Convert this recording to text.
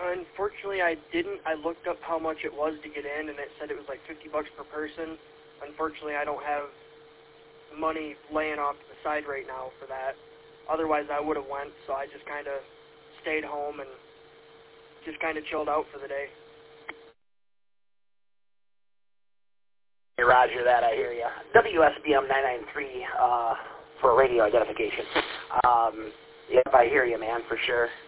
Unfortunately, I didn't. I looked up how much it was to get in, and it said it was like $50 per person. Unfortunately, I don't have money laying off to the side right now for that. Otherwise, I would have went, so I just kind of stayed home and just kind of chilled out for the day. Hey, Roger that, I hear you. WSBM 993 for radio identification. Yep, I hear you, man, for sure.